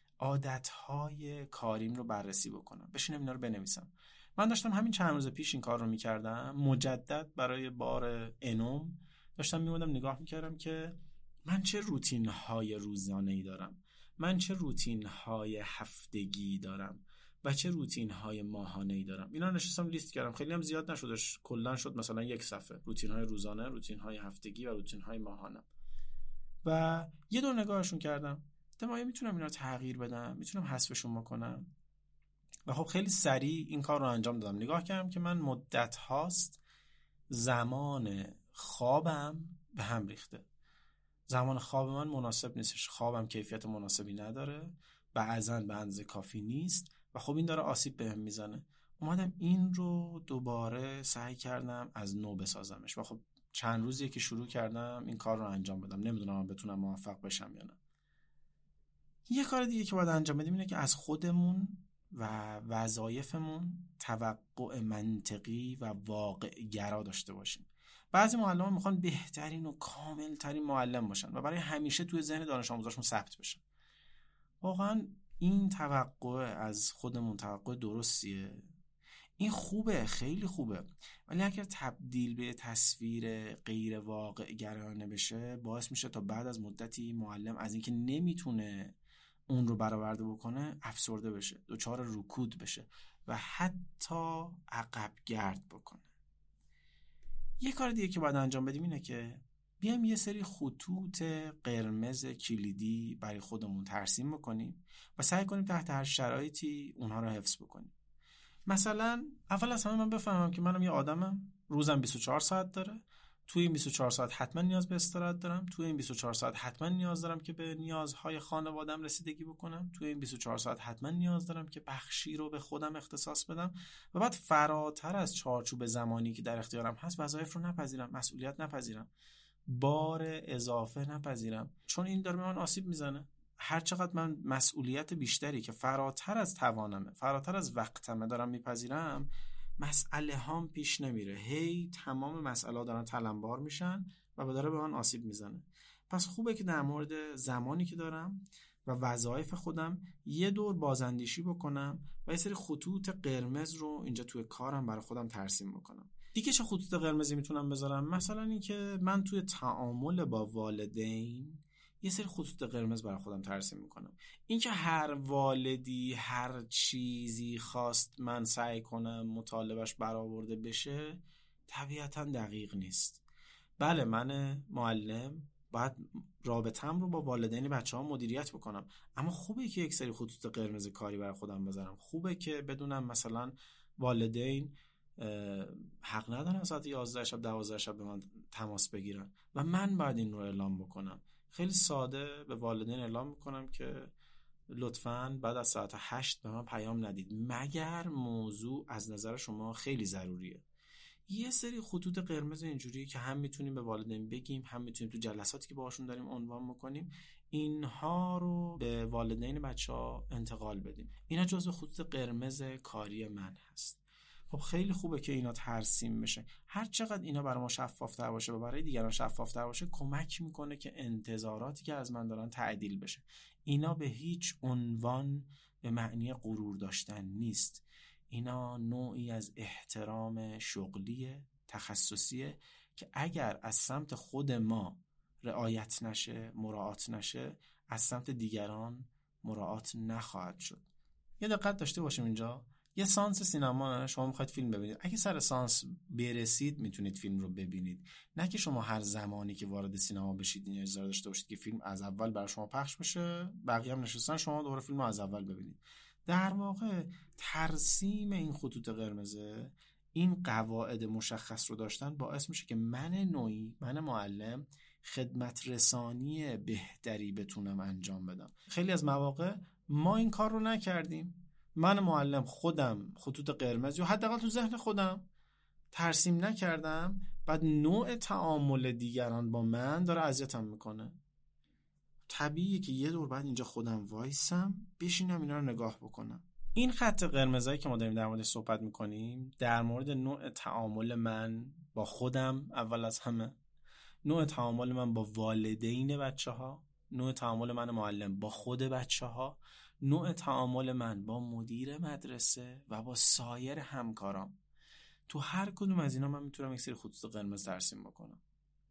عادتهای کاریم رو بررسی بکنم، بشینم اینا رو بنویسم. من داشتم همین چند روز پیش این کار رو میکردم، مجدد برای بار انوم داشتم میمودم نگاه میکردم که من چه روتین های روزانه‌ای دارم، من چه روتین های هفتگی دارم و چه روتین های ماهانه‌ای دارم. اینا رو نشستم لیست کردم، خیلی هم زیاد نشدش، کلا شد مثلا یک صفحه، روتین های روزانه، روتین های هفتگی و روتین های ماهانه. و یه دور نگاهشون کردم، دیدم آیا میتونم اینا رو تغییر بدم، میتونم حذفشون بکنم. و خب خیلی سریع این کار رو انجام دادم. نگاه کردم که من مدت هاست زمان خوابم به هم ریخته، زمان خواب من مناسب نیستش، خوابم کیفیت مناسبی نداره، بعضن به اندازه کافی نیست و خب این داره آسیب بهم میزنه. اومدم این رو دوباره سعی کردم از نو بسازمش و خب چند روزیه که شروع کردم این کار رو انجام بدم. نمیدونم بتونم موفق بشم یا نه. یه کار دیگه که باید انجام بدیم اینه که از خودمون و وظایفمون توقع منطقی و واقع گرا داشته باشیم. بعضی معلم‌ها میخوان بهترین و کامل ترین معلم باشن و برای همیشه توی ذهن دانش آموزاشون ثبت بشن. واقعا این توقع از خودمون توقع درستیه؟ این خوبه، خیلی خوبه، ولی اگر تبدیل به تصویر غیر واقع گرایانه بشه باعث میشه تا بعد از مدتی معلم از اینکه نمیتونه اون رو برآورده بکنه افسرده بشه، دچار رکود بشه و حتی عقب گرد بکنه. یه کار دیگه که باید انجام بدیم اینه که بیایم یه سری خطوط قرمز کلیدی برای خودمون ترسیم بکنیم و سعی کنیم تحت هر شرایطی اونها رو حفظ بکنیم. مثلا اول از همه من بفهمم که منم یه آدمم، روزم بیست و چهار ساعت داره، توی این بیست و چهار ساعت حتما نیاز به استراحت دارم، توی این بیست و چهار ساعت حتما نیاز دارم که به نیازهای خانواده‌ام رسیدگی بکنم، توی این بیست و چهار ساعت حتما نیاز دارم که بخشی رو به خودم اختصاص بدم و بعد فراتر از چارچوب زمانی که در اختیارم هست وظایف رو نپذیرم، مسئولیت نپذیرم، بار اضافه نپذیرم، چون این داره به من آسیب میزنه. هر چقدر من مسئولیت بیشتری که فراتر از توانمه، فراتر از وقتمه دارم میپذیرم، مسئله هام پیش نمیره، هی تمام مسئله ها دارن تلمبار میشن و داره به من آسیب میزنه. پس خوبه که در مورد زمانی که دارم و وظایف خودم یه دور بازاندیشی بکنم و یه سری خطوط قرمز رو اینجا توی کارم برای خودم ترسیم بکنم. دیگه چه خطوط قرمزی میتونم بذارم؟ مثلا این که من توی تعامل با والدین یه سری خطوط قرمز برای خودم ترسیم میکنم. این که هر والدی هر چیزی خواست من سعی کنم مطالبش برآورده بشه طبیعتاً دقیق نیست. بله من معلم باید رابطم رو با والدین بچه ها مدیریت بکنم، اما خوبه که یک سری خطوط قرمز کاری برای خودم بذارم. خوبه که بدونم مثلا والدین حق ندارن ساعت یازده شب دوازده شب به من تماس بگیرن و من باید این رو اعلام بکنم. خیلی ساده به والدین اعلام میکنم که لطفاً بعد از ساعت هشت به من پیام ندید مگر موضوع از نظر شما خیلی ضروریه. یه سری خطوط قرمز اینجوری که هم میتونیم به والدین بگیم، هم میتونیم تو جلساتی که باهاشون داریم عنوان بکنیم، اینها رو به والدین بچه‌ها انتقال بدیم. اینا جزو خطوط قرمز کاری من هست. خب خیلی خوبه که اینا ترسیم بشه. هر چقدر اینا برای ما شفافتر باشه و برای دیگران شفافتر باشه کمک میکنه که انتظاراتی که از من دارن تعدیل بشه. اینا به هیچ عنوان به معنی غرور داشتن نیست. اینا نوعی از احترام شغلی تخصصیه که اگر از سمت خود ما رعایت نشه، مراعات نشه، از سمت دیگران مراعات نخواهد شد. یه دقت داشته باشیم اینجا، یه سانس سینما شما میخواید فیلم ببینید، اگه سر سانس برسید میتونید فیلم رو ببینید، نه که شما هر زمانی که وارد سینما بشید این اجازه داشته باشید که فیلم از اول برای شما پخش بشه، بقیه هم نشستن شما دوباره فیلم رو از اول ببینید. در واقع ترسیم این خطوط قرمزه، این قواعد مشخص رو داشتن باعث میشه که من نوعی، من معلم، خدمت رسانی بهتری بتونم انجام بدم. خیلی از مواقع ما این کار رو نکردیم. من معلم خودم خطوط قرمز یا حداقل تو ذهن خودم ترسیم نکردم، بعد نوع تعامل دیگران با من داره اذیتم میکنه. طبیعیه که یه دور بعد اینجا خودم وایسم، بشینم اینا رو نگاه بکنم. این خط قرمزایی که ما داریم در موردش صحبت میکنیم در مورد نوع تعامل من با خودم اول از همه، نوع تعامل من با والدین بچه ها، نوع تعامل من معلم با خود بچه ها، نوع تعامل من با مدیر مدرسه و با سایر همکارام. تو هر کدوم از اینا من میتونم یک سری خطوط قرمز ترسیم بکنم.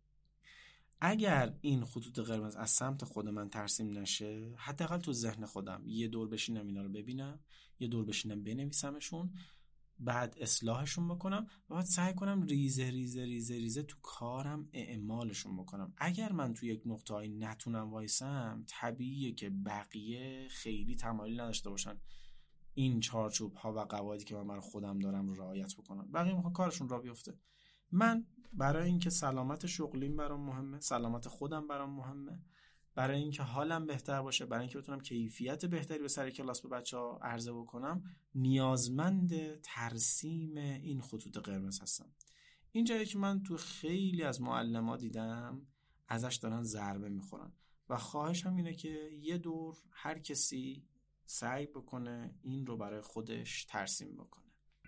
اگر این خطوط قرمز از سمت خود من ترسیم نشه، حداقل تو ذهن خودم یه دور بشینم اینا رو ببینم، یه دور بشینم بنویسمشون، بعد اصلاحشون بکنم و بعد سعی کنم ریزه ریزه ریزه ریزه تو کارم اعمالشون بکنم. اگر من تو یک نقطه‌ای نتونم وایسم، طبیعیه که بقیه خیلی تمایل نداشته باشن این چارچوب ها و قواعدی که من برای خودم دارم رو رعایت بکنم. بقیه میخوان کارشون را بیفته. من برای اینکه سلامت شغلیم برام مهمه، سلامت خودم برام مهمه، برای اینکه حالم بهتر باشه، برای اینکه بتونم کیفیت بهتری به سر کلاس به بچه‌ها عرضه بکنم، نیازمند ترسیم این خطوط قرمز هستم. این جایی که من تو خیلی از معلم‌ها دیدم ازش دارن ضربه میخورن و خواهشم اینه که یه دور هر کسی سعی بکنه این رو برای خودش ترسیم بکنه.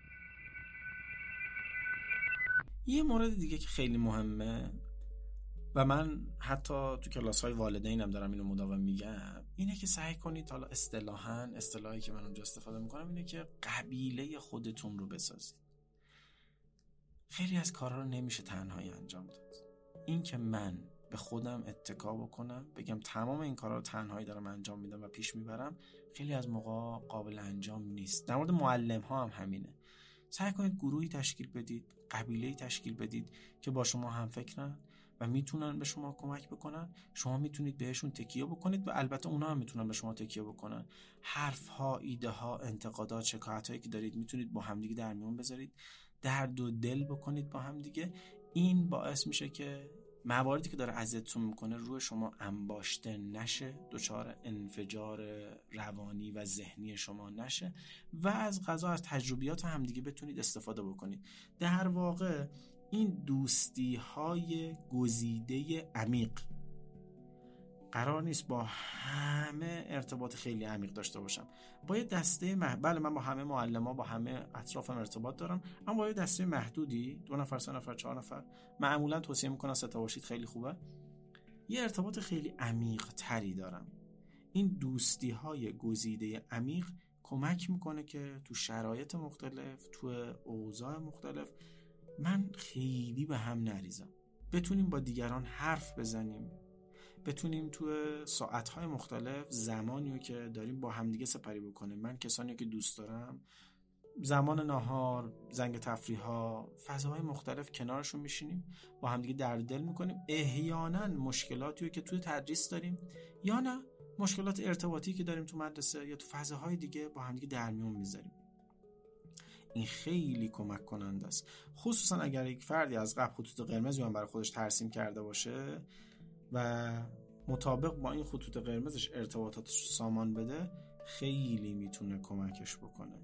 یه مورد دیگه که خیلی مهمه و من حتی تو کلاس‌های والدینم دارم اینو مداوم میگم، اینه که سعی کنید، حالا اصطلاحاً اصطلاحی که من اونجا استفاده میکنم اینه که قبیله خودتون رو بسازید. خیلی از کارا رو نمیشه تنهایی انجام داد. این که من به خودم اتکا بکنم، بگم تمام این کارا رو تنهایی دارم انجام میدم و پیش میبرم، خیلی از موقع قابل انجام نیست. در مورد معلم ها هم همینه. سعی کنید گروهی تشکیل بدید، قبیله‌ای تشکیل بدید که با شما هم فکرن و میتونن به شما کمک بکنن. شما میتونید بهشون تکیه بکنید و البته اونا هم میتونن به شما تکیه بکنن. حرف ها، ایده ها، انتقادات، شکایت هایی که دارید میتونید با همدیگه در میون بذارید، درد و دل بکنید با همدیگه. این باعث میشه که مواردی که داره اذیتتون میکنه روی شما انباشته نشه، دچار انفجار روانی و ذهنی شما نشه و از قضا از تجربیات همدیگه بتونید استفاده بکنید. در واقع این دوستی های گزیده عمیق قرار نیست با همه ارتباط خیلی عمیق داشته باشم. با یه دسته مح... بله من با همه معلم‌ها، با همه اطرافم ارتباط دارم، اما با یه دسته محدودی، دو نفر، سه نفر، چهار نفر، معمولا توصیه میکنم سه تا باشید، خیلی خوبه. یه ارتباط خیلی عمیق تری دارم. این دوستی های گزیده عمیق کمک میکنه که تو شرایط مختلف، تو اوضاع مختلف من خیلی به هم نریزم، بتونیم با دیگران حرف بزنیم، بتونیم تو ساعتهای مختلف زمانی رو که داریم با همدیگه سپری بکنیم. من کسانی که دوست دارم زمان ناهار، زنگ تفریح‌ها، فضاهای مختلف کنارشون میشینیم، با همدیگه درد دل میکنیم. احیانا مشکلاتی رو که توی تدریس داریم یا نه مشکلات ارتباطی که داریم تو مدرسه یا تو فضاهای دیگه با همدیگه در میون میذاریم. این خیلی کمک کننده است، خصوصا اگر یک فردی از قبل خطوط قرمزی هم برای خودش ترسیم کرده باشه و مطابق با این خطوط قرمزش ارتباطاتش رو سامان بده، خیلی میتونه کمکش بکنه.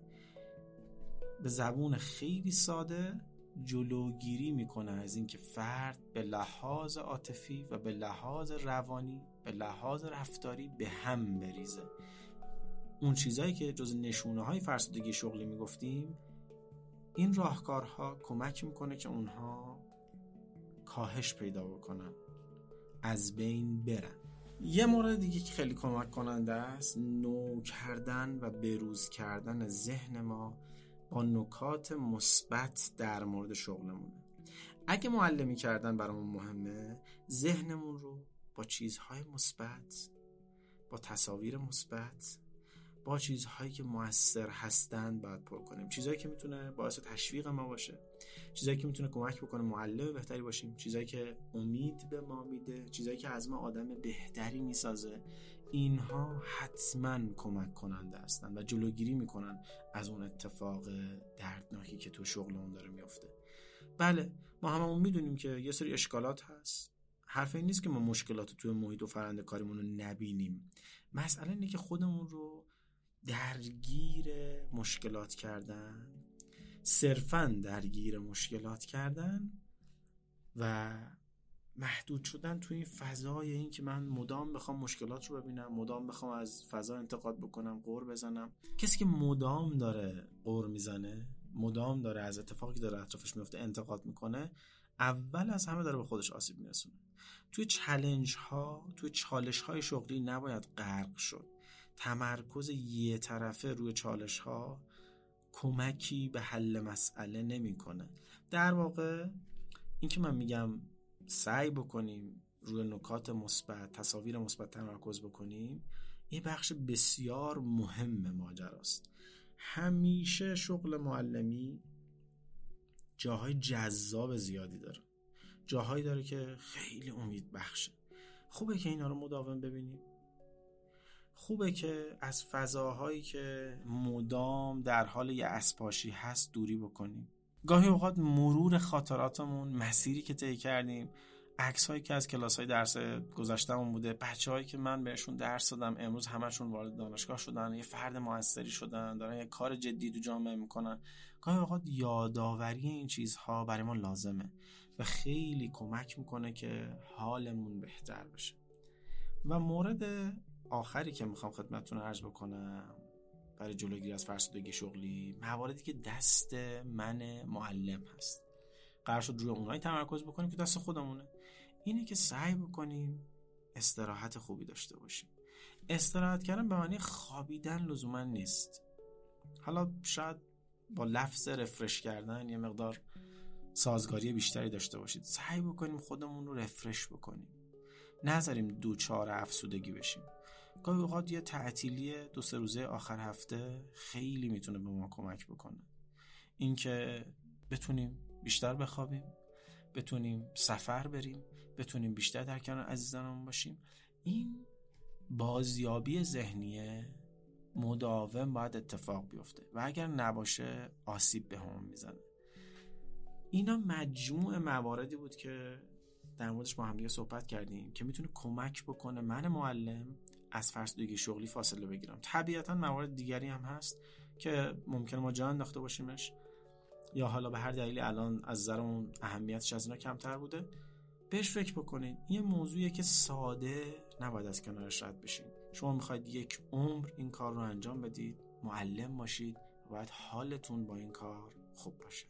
به زبون خیلی ساده جلوگیری میکنه از این که فرد به لحاظ عاطفی و به لحاظ روانی، به لحاظ رفتاری به هم بریزه. اون چیزایی که جز نشونه های فرسودگی شغلی میگفتیم، این راهکارها کمک میکنه که اونها کاهش پیدا بکنن، از بین برن. یه مورد دیگه که خیلی کمک کننده است، نو کردن و بروز کردن ذهن ما با نکات مثبت در مورد شغلمونه. اگه معلمی کردن برامون مهمه، ذهنمون رو با چیزهای مثبت، با تصاویر مثبت، با چیزهایی که مؤثر هستن باید پر کنیم. چیزهایی که میتونه باعث تشویق ما باشه، چیزهایی که میتونه کمک بکنه معلم بهتری باشیم، چیزهایی که امید به ما میده، چیزهایی که از ما آدم بهتری میسازه. اینها حتما کمک کننده هستن و جلوگیری میکنن از اون اتفاق دردناکی که تو شغلمون داره میفته. بله، ما هممون میدونیم که یه سری اشکالات هست. حرف این نیست که ما مشکلات توی محیط و فرآیند کاریمون رو نبینیم. مسئله اینه که خودمون رو درگیر مشکلات کردن، صرفاً درگیر مشکلات کردن و محدود شدن توی این فضای این که من مدام بخوام مشکلات رو ببینم، مدام بخوام از فضا انتقاد بکنم، قور بزنم. کسی که مدام داره قور میزنه، مدام داره از اتفاقی که داره اطرافش میفته انتقاد میکنه، اول از همه داره به خودش آسیب میرسونه. توی چالش ها، توی چالش های شغلی نباید غرق شد. تمرکز یه طرفه روی چالش ها کمکی به حل مسئله نمیکنه. در واقع این که من میگم سعی بکنیم روی نکات مثبت، تصاویر مثبت تمرکز بکنیم، این بخش بسیار مهم ماجراست. همیشه شغل معلمی جاهای جذاب زیادی داره، جاهایی داره که خیلی امید بخشه. خوبه که اینا رو مداوم ببینیم. خوبه که از فضاهایی که مدام در حال یه اسپاشی هست دوری بکنیم. گاهی اوقات مرور خاطراتمون، مسیری که طی کردیم، عکس‌هایی که از کلاس‌های درس گذشته‌مون بوده، بچه‌هایی که من بهشون درس دادم امروز همشون وارد دانشگاه شدن، یه فرد موثری شدن، دارن یه کار جدی تو جامعه میکنن. گاهی اوقات یادآوری این چیزها برای ما لازمه و خیلی کمک میکنه که حالمون بهتر بشه. و مورد آخری که میخوام خدمتتون عرض بکنم برای جلوگیری از فرسودگی شغلی، مواردی که دست من معلم هست. قرار شد روی اونایی تمرکز بکنیم که دست خودمونه. اینه که سعی بکنیم استراحت خوبی داشته باشیم. استراحت کردن به معنی خوابیدن لزوما نیست. حالا شاید با لفظ رفرش کردن یه مقدار سازگاری بیشتری داشته باشید. سعی بکنیم خودمون رو رفرش بکنیم، نذاریم دوچار افسردگی بشیم. گاهی اوقات یه تعطیلی دو سه روزه آخر هفته خیلی میتونه به ما کمک بکنه. اینکه بتونیم بیشتر بخوابیم، بتونیم سفر بریم، بتونیم بیشتر در کنار عزیزانمون باشیم. این بازیابی ذهنیه مداوم باید اتفاق بیفته و اگر نباشه آسیب به همون میزنه. اینا مجموع مواردی بود که در موردش با هم دیگه صحبت کردیم که میتونه کمک بکنه من معلم از فرسودگی شغلی فاصله بگیرم. طبیعتاً موارد دیگری هم هست که ممکنه ما جا انداخته باشیمش یا حالا به هر دلیلی الان از نظر اون اهمیتش از اینا کمتر بوده. بهش فکر بکنید. این موضوعیه که ساده نباید از کنارش رد بشین. شما میخواید یک عمر این کار رو انجام بدید، معلم باشید و باید حالتون با این کار خوب باشه.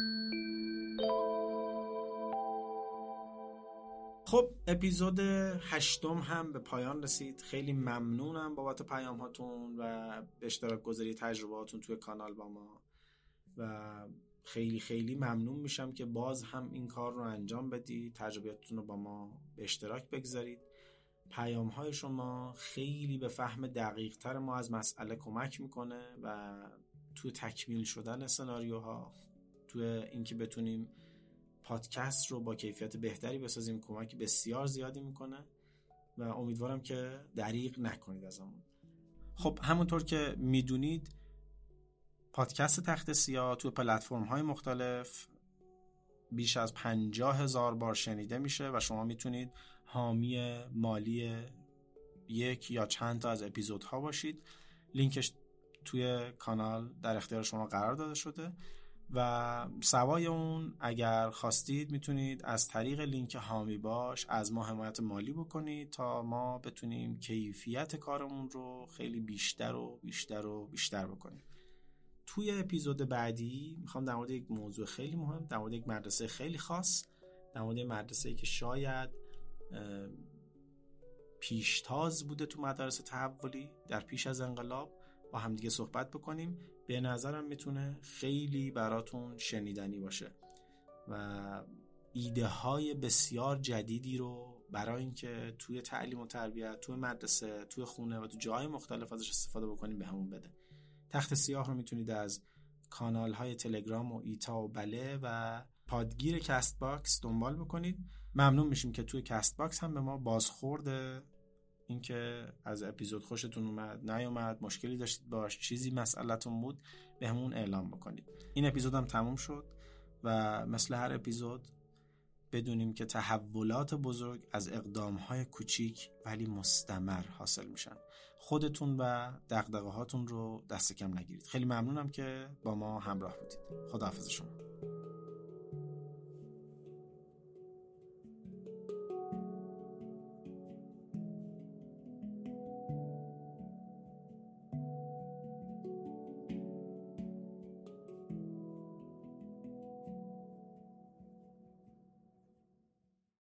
خب اپیزود هشتم هم به پایان رسید. خیلی ممنونم بابت پیام هاتون و اشتراک گذاری تجربهاتون توی کانال با ما و خیلی خیلی ممنون میشم که باز هم این کار رو انجام بدید، تجربیاتتون رو با ما به اشتراک بگذارید. پیام های شما خیلی به فهم دقیق تر ما از مسئله کمک میکنه و توی تکمیل شدن سناریوها، توی اینکه بتونیم پادکست رو با کیفیت بهتری بسازیم کمک بسیار زیادی میکنه و امیدوارم که دریغ نکنید ازمون. خب همونطور که میدونید پادکست تخت سیاه توی پلتفرم های مختلف بیش از پنجاه هزار بار شنیده میشه و شما میتونید حامی مالی یک یا چند تا از اپیزودها باشید. لینکش توی کانال در اختیار شما قرار داده شده و سوای اون اگر خواستید میتونید از طریق لینک حامی باش از ما حمایت مالی بکنید تا ما بتونیم کیفیت کارمون رو خیلی بیشتر و بیشتر و بیشتر بکنیم. توی اپیزود بعدی میخوام در مورد یک موضوع خیلی مهم، در مورد یک مدرسه خیلی خاص، در مورد یک مدرسه‌ای که شاید پیشتاز بوده تو مدارس تحولی در پیش از انقلاب با هم دیگه صحبت بکنیم. به نظرم میتونه خیلی براتون شنیدنی باشه و ایده های بسیار جدیدی رو برای اینکه توی تعلیم و تربیت، توی مدرسه، توی خونه و تو جاهای مختلف ازش استفاده بکنیم بهمون بده. تخت سیاه رو میتونید از کانال های تلگرام و ایتا و بله و پادگیر کست باکس دنبال بکنید. ممنون میشیم که توی کست باکس هم به ما بازخورده اینکه از اپیزود خوشتون اومد، نیومد، مشکلی داشتید باش، چیزی مسئله‌تون بود، به همون اعلام بکنید. این اپیزود هم تموم شد و مثل هر اپیزود بدونیم که تحولات بزرگ از اقدام‌های کوچیک ولی مستمر حاصل میشن. خودتون و دغدغه‌هاتون رو دست کم نگیرید. خیلی ممنونم که با ما همراه بودید. خداحافظ شما.